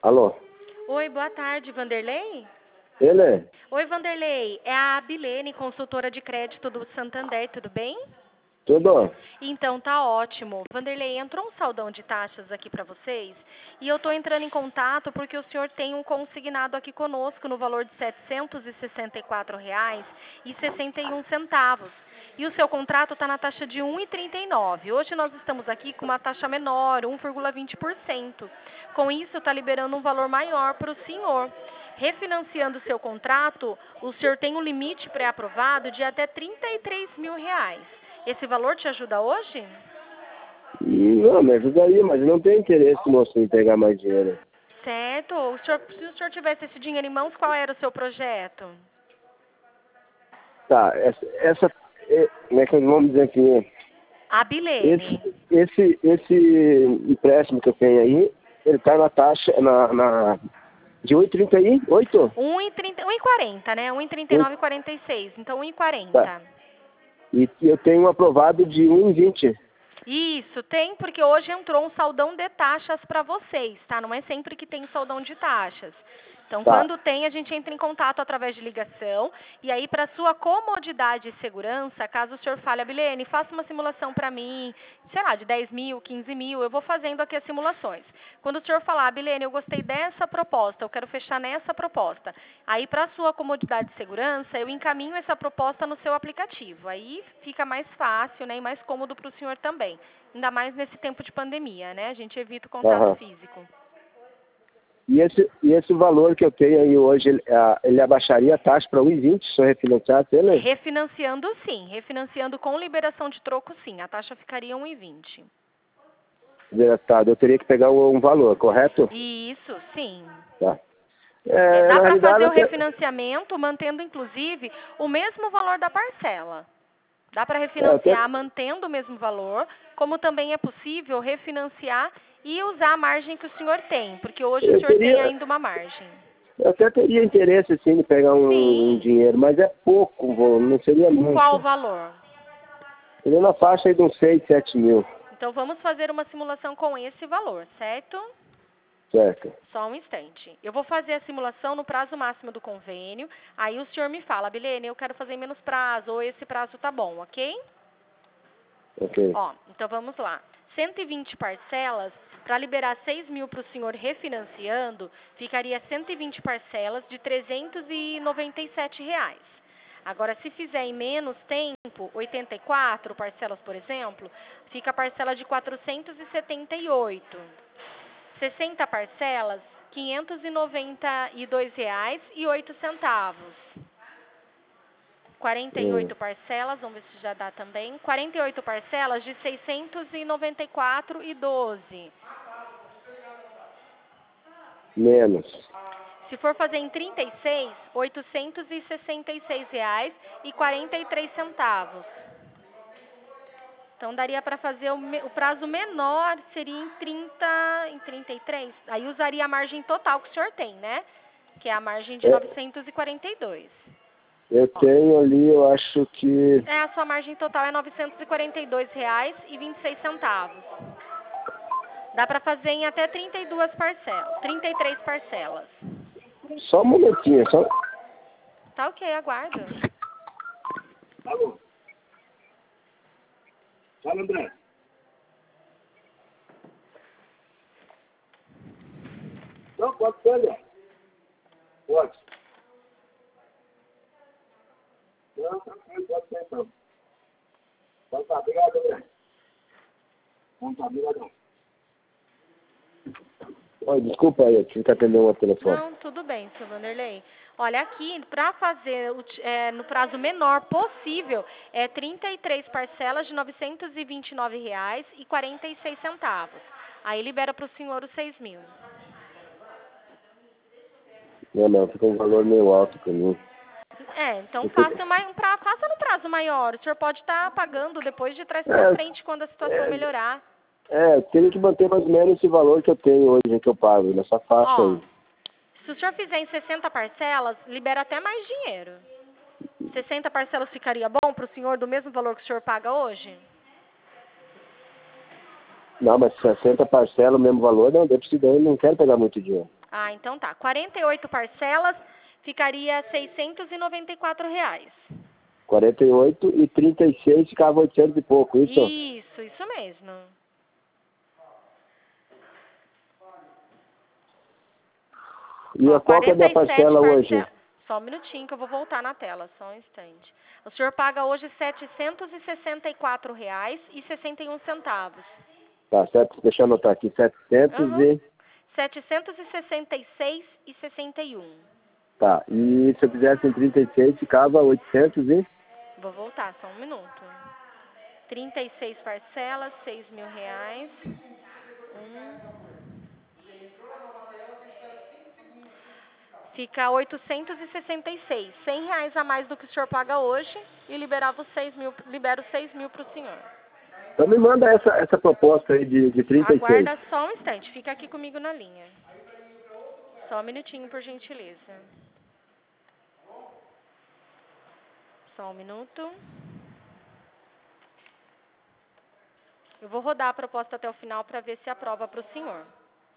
Alô? Oi, boa tarde, Vanderlei? Ele? Oi, Vanderlei. É a Abilene, consultora de crédito do Santander, tudo bem? Tudo? Então, tá ótimo. Vanderlei, entrou um saldão de taxas aqui para vocês e eu estou entrando em contato porque o senhor tem um consignado aqui conosco no valor de R$ 764,61. E o seu contrato está na taxa de 1,39. Hoje nós estamos aqui com uma taxa menor, 1,20%. Com isso, está liberando um valor maior para o senhor. Refinanciando o seu contrato, o senhor tem um limite pré-aprovado de até R$ 33 mil. Esse valor te ajuda hoje? Não, me ajudaria, mas eu não tenho interesse, moço, em pegar mais dinheiro. Certo. Se o senhor tivesse esse dinheiro em mãos, qual era o seu projeto? Tá, como é que vamos dizer aqui? Abilene. Esse empréstimo que eu tenho aí, ele tá na taxa, de 8,38? 1,40, né? 1,39,46. Então, Tá. 1,40. E eu tenho um aprovado de 1,20. Isso, tem, porque hoje entrou um saldão de taxas para vocês, tá? Não é sempre que tem saldão de taxas. Então, Tá. quando tem, a gente entra em contato através de ligação. E aí, para sua comodidade e segurança, caso o senhor fale, Abilene, faça uma simulação para mim, sei lá, de 10 mil, 15 mil, eu vou fazendo aqui as simulações. Quando o senhor falar, Abilene, eu gostei dessa proposta, eu quero fechar nessa proposta. Aí, para sua comodidade e segurança, eu encaminho essa proposta no seu aplicativo. Aí fica mais fácil, né, e mais cômodo para o senhor também. Ainda mais nesse tempo de pandemia, né? A gente evita o contato físico. E esse valor que eu tenho aí hoje, ele abaixaria a taxa para 1,20 se eu refinanciasse ele? Refinanciando, sim. Refinanciando com liberação de troco, sim. A taxa ficaria 1,20. Tá, eu teria que pegar um valor, correto? Isso, sim. Tá. Dá Na para realidade, fazer o refinanciamento mantendo, inclusive, o mesmo valor da parcela. Dá para refinanciar mantendo o mesmo valor, como também é possível refinanciar e usar a margem que o senhor tem, porque hoje o senhor tem ainda uma margem. Eu até teria interesse, sim, de pegar um dinheiro, mas é pouco, não seria muito. Qual o valor? Seria na faixa aí de uns 6, 7 mil. Então, vamos fazer uma simulação com esse valor, certo? Certo. Só um instante. Eu vou fazer a simulação no prazo máximo do convênio. Aí o senhor me fala, Abilene, eu quero fazer menos prazo, ou esse prazo tá bom, ok? Ok. Ó, então vamos lá. 120 parcelas, para liberar 6 mil para o senhor refinanciando, ficaria 120 parcelas de R$ 397. Agora, se fizer em menos tempo, 84 parcelas, por exemplo, fica a parcela de R$ 478. 60 parcelas, R$ 592,08. 48 parcelas, vamos ver se já dá também. 48 parcelas de R$ 694,12. Menos. Se for fazer em 36, R$ 866,43. Então, daria para fazer o prazo menor, seria em 33. Aí usaria a margem total que o senhor tem, né? Que é a margem de 942. Eu tenho ali, eu acho que... A sua margem total é R$ 942,26. Dá para fazer em até 32 parcelas, 33 parcelas. Só um momentinho, só... Tá ok, aguardo. Alô? Fala, André. Não, pode ser, André. Pode. Não, tranquilo, pode ser, então. Então tá, obrigado, André. Então tá, obrigado. Oi, desculpa aí, eu tive que atender um outro telefone. Não, tudo bem, seu Vanderlei. Olha, aqui, para fazer no prazo menor possível, 33 parcelas de R$ 929,46. Aí libera para o senhor os 6 mil. Não, fica um valor meio alto para mim. Então faça no prazo maior. O senhor pode estar pagando depois de trás para frente, quando a situação melhorar. Eu tenho que manter mais ou menos esse valor que eu tenho hoje, que eu pago, nessa faixa aí. Se o senhor fizer em 60 parcelas, libera até mais dinheiro. 60 parcelas ficaria bom para o senhor do mesmo valor que o senhor paga hoje? Não, mas 60 parcelas, o mesmo valor, não, eu não quero pegar muito dinheiro. Ah, então tá. 48 parcelas, ficaria R$ 694. 48 e 36 ficava 800 e pouco, isso? Isso mesmo. E Ó, qual que é da 47 parcela hoje? Só um minutinho que eu vou voltar na tela, só um instante. O senhor paga hoje R$ 764,61. Tá, certo, deixa eu anotar aqui, 700 Aham. e... 766,61. Tá, e se eu fizesse em 36 ficava 800 e... Vou voltar, só um minuto. 36 parcelas, R$ 6.000. Fica 866. R$ 100 a mais do que o senhor paga hoje e liberava os 6.000, libero os 6.000 para o senhor. Então me manda essa proposta aí de 36. Aguarda só um instante, fica aqui comigo na linha. Só um minutinho, por gentileza. Só um minuto. Eu vou rodar a proposta até o final para ver se aprova para o senhor.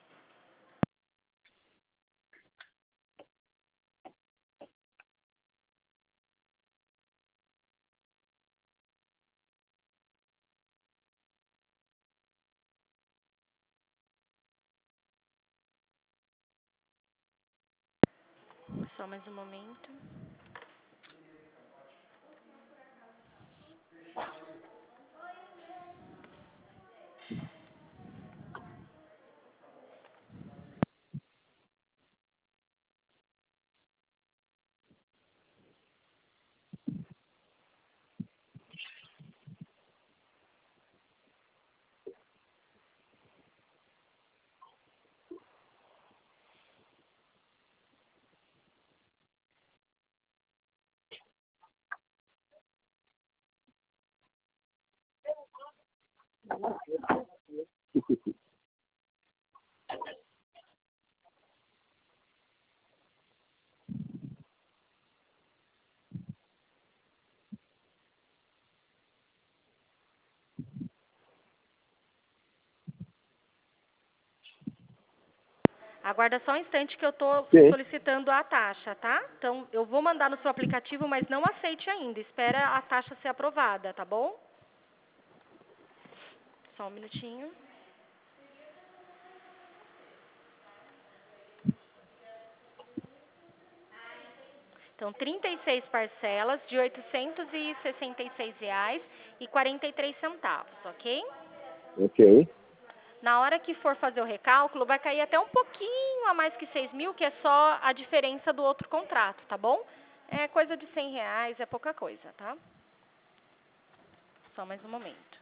Só mais um momento. Aguarda só um instante que eu estou Sim. solicitando a taxa, tá? Então, eu vou mandar no seu aplicativo, mas não aceite ainda. Espera a taxa ser aprovada, tá bom? Só um minutinho. Então, 36 parcelas de R$ 866,43, ok? Ok. Na hora que for fazer o recálculo, vai cair até um pouquinho a mais que 6.000, que é só a diferença do outro contrato, tá bom? É coisa de R$ 100, é pouca coisa, tá? Só mais um momento.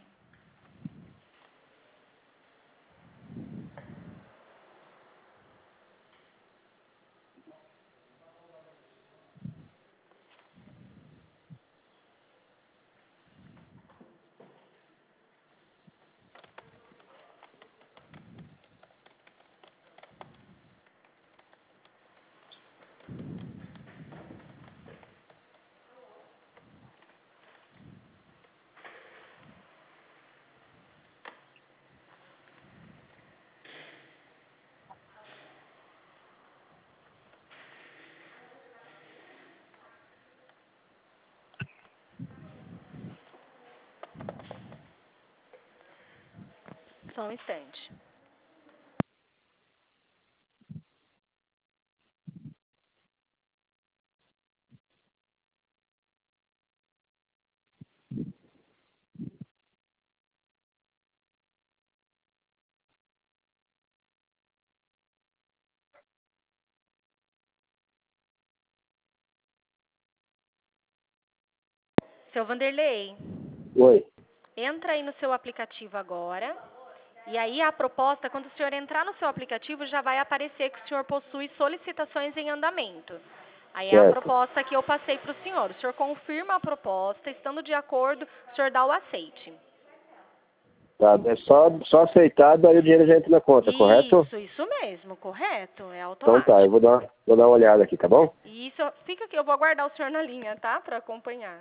Só um instante. Seu Vanderlei, Oi. entra aí no seu aplicativo agora. E aí a proposta, quando o senhor entrar no seu aplicativo, já vai aparecer que o senhor possui solicitações em andamento. Aí é a Certo. proposta que eu passei para o senhor. O senhor confirma a proposta, estando de acordo, o senhor dá o aceite. Tá, é só aceitado, aí o dinheiro já entra na conta, correto? Isso mesmo, correto, é Então automático. tá, eu vou dar uma olhada aqui, tá bom? Isso, fica aqui, eu vou aguardar o senhor na linha, tá? Para acompanhar.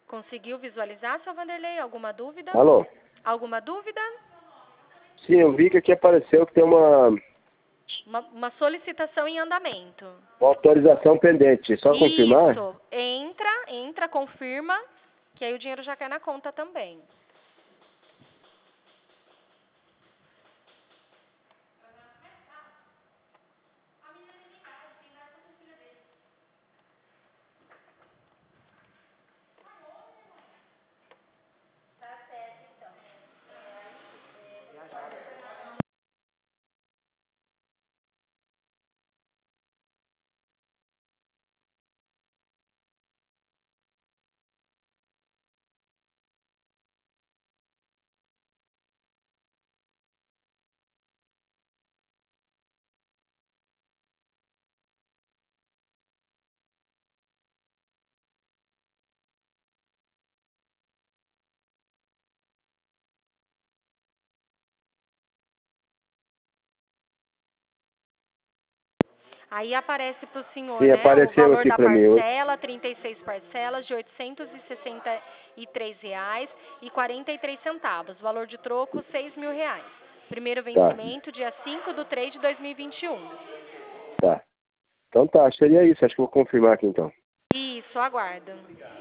Conseguiu visualizar, seu Vanderlei? Alguma dúvida? Alô? Alguma dúvida? Sim, eu vi que aqui apareceu que tem uma Uma solicitação em andamento. autorização pendente. Só confirmar? Isso. Entra, confirma, que aí o dinheiro já cai na conta também. Aí aparece para o senhor, Sim, né, o apareceu valor aqui da para mim. parcela, 36 parcelas de R$ 863,43. Valor de troco, R$ 6.000. Primeiro Tá, vencimento, dia 5/3/2021. tá. Então tá, seria isso. Acho que eu vou confirmar aqui então. Isso, aguardo.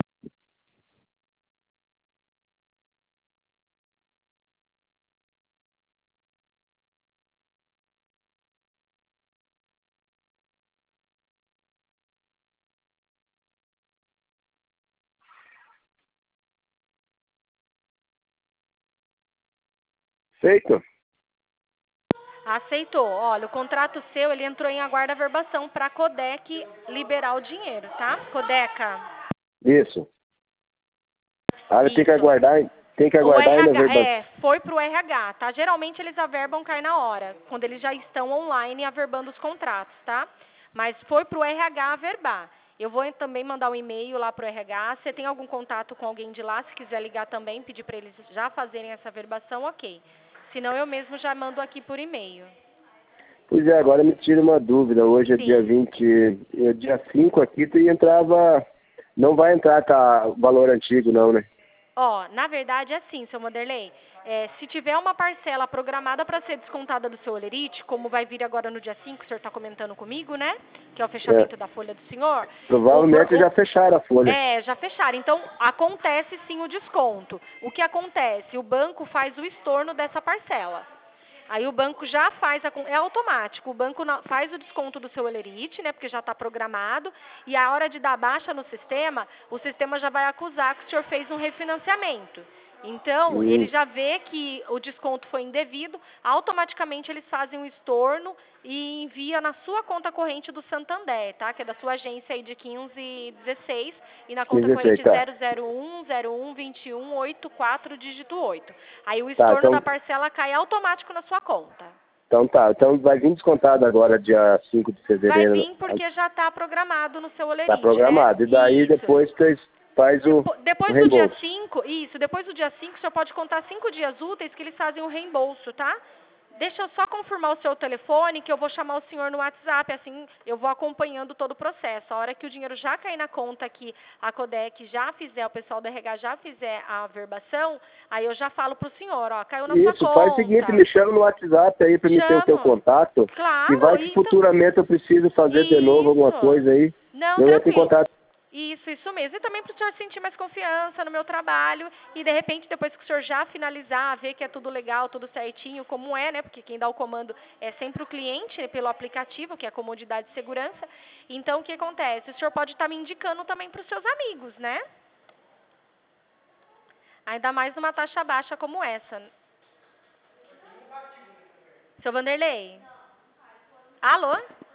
Feito? Aceitou. Olha, o contrato seu, ele entrou em aguarda verbação para a Codec liberar o dinheiro, tá? Codeca. Isso. Ah, tem que Isso. aguardar, O ainda, RH, foi pro RH, tá? Geralmente eles averbam cai na hora, quando eles já estão online averbando os contratos, tá? Mas foi pro RH averbar. Eu vou também mandar um e-mail lá pro RH. Se tem algum contato com alguém de lá, se quiser ligar também, pedir para eles já fazerem essa averbação, ok. Senão eu mesmo já mando aqui por e-mail. Pois é, agora me tira uma dúvida. Hoje é dia Sim. 20, dia 5 aqui, tu entrava. Não vai entrar tá, o valor antigo, não, né? Ó, na verdade é assim, seu Vanderlei. Se tiver uma parcela programada para ser descontada do seu olerite, como vai vir agora no dia 5, o senhor está comentando comigo, né? Que é o É, fechamento da folha do senhor. provavelmente já fecharam a folha. Já fecharam. Então, acontece sim o desconto. O que acontece? O banco faz o estorno dessa parcela. Aí o banco já faz, é automático, o banco faz o desconto do seu olerite, né, porque já está programado, e a hora de dar baixa no sistema, o sistema já vai acusar que o senhor fez um refinanciamento. Então, ele já vê que o desconto foi indevido, automaticamente eles fazem o estorno e envia na sua conta corrente do Santander, tá? Que é da sua agência aí de 1516 e na conta 16, corrente tá. 001012184 dígito 8. Aí o Tá, estorno então, da parcela cai automático na sua conta. então tá. Então vai vir descontado agora, dia 5 de Vai fevereiro. vir porque já está programado no seu Tá olerite, programado. né? E daí Isso. depois vocês faz o Depois do dia reembolso. 5, isso, depois do dia 5, o senhor pode contar 5 dias úteis que eles fazem o reembolso, tá? Deixa eu só confirmar o seu telefone, que eu vou chamar o senhor no WhatsApp, assim eu vou acompanhando todo o processo. A hora que o dinheiro já cair na conta, que a Codec já fizer, o pessoal do RH já fizer a averbação, aí eu já falo pro senhor, ó, caiu na sua Isso, conta. faz o seguinte, me chama no WhatsApp aí pra mim ter o teu Chamo. contato. Claro. E vai que futuramente eu preciso fazer de novo alguma coisa aí. Não, Eu entro em tranquilo. contato. Isso mesmo. E também para o senhor sentir mais confiança no meu trabalho e, de repente, depois que o senhor já finalizar, ver que é tudo legal, tudo certinho, como é, né? Porque quem dá o comando é sempre o cliente, né, pelo aplicativo, que é a comodidade e segurança. Então, o que acontece? O senhor pode estar me indicando também para os seus amigos, né? Ainda mais numa taxa baixa como essa. Seu Vanderlei? Alô?